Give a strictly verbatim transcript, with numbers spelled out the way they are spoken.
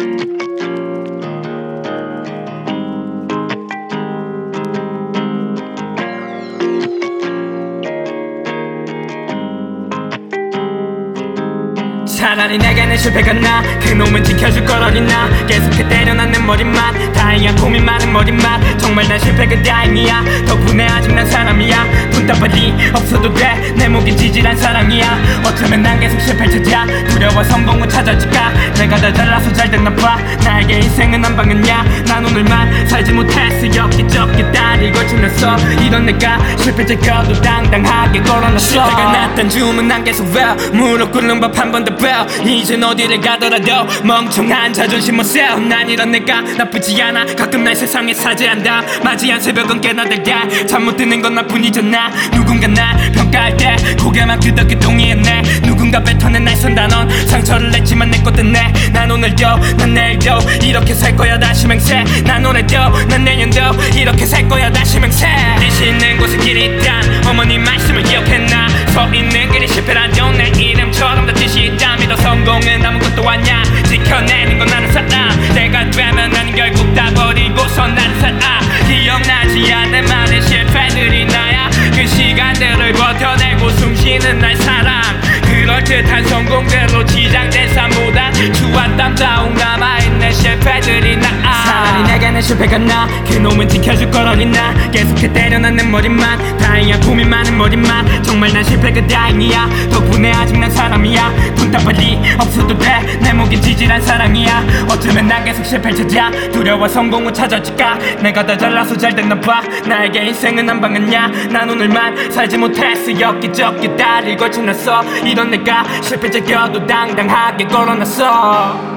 차라리 내게는 실패가 나 그놈은 지켜줄 걸 어딨나 계속해 때려놨는 머리만 다행이야 고민 많은 머리만 정말 난 실패가 다행이야 덕분에 아직 난 사람이야 분답할리 없어도 돼 내 목이 지질한 사랑이야 어쩌면 난 계속 실패를 찾아 두려워 성공은 찾아질까 내가 다 잘나서 잘 됐나봐 나에게 인생은 한 방이야 난 오늘만 살지 못했어 엽기적기 다리를 걸치면서 이런 내가 실패 제껴도 당당하게 걸어놨어 실패가 났단 줌은 난 계속 외워 무릎 꿇는 법 한 번 더 배워 이젠 어디를 가더라도 멍청한 자존심 못 세워 난 이런 내가 나쁘지 않아 가끔 날 세상에 사죄한다 맞이한 새벽은 꽤나 달게 잠 못 드는 건 나뿐이잖아 누군가 날 평가할 때 고개만 끄덕이 동의했네 누군가 뱉어낸 날 선다 넌 상처를 냈지만 내 것도 내 난 오늘도 난 내일도 이렇게 살 거야 다시 맹세 난 올해도 난 내년도 이렇게 살 거야 다시 맹세 뜻이 있는 곳에 길이 있단 어머니 말씀을 기억했나 서 있는 길이 실패라도 내 이름처럼 다 뜻이 있다 믿어 성공은 아무것도 아냐 지켜내는 건 나는 살아 내가 되면 나는 결국 다 버리고서 나는 살아 기억나지 않는 많은 실패들이 나야 그 시간들을 버텨내고 숨쉬는 날 사랑 그럴듯한 성공대로 지장된 삶보다 추한 땀자국 남아있는 실패들이 나아 차라리 내게는 실패가 나 그놈은 지켜줄 걸 어딨나 계속해 때려놨는 머리만 다행이야 고민 많은 머리만 정말 난 실패가 다행이야 덕분에 아직 난 사람이야 분답할 리 없어도 돼 내 목이 지질한 사랑이야 어쩌면 난 계속 실패를 찾아 두려워 성공은 찾아질까 내가 다 잘나서 잘 됐나봐 나에게 인생은 한 방이야 난 오늘만 살지 못했어 엽기적기 다리를 걸쳐놨어 이런 내가 실패 제껴도 당당하게 걸어놨어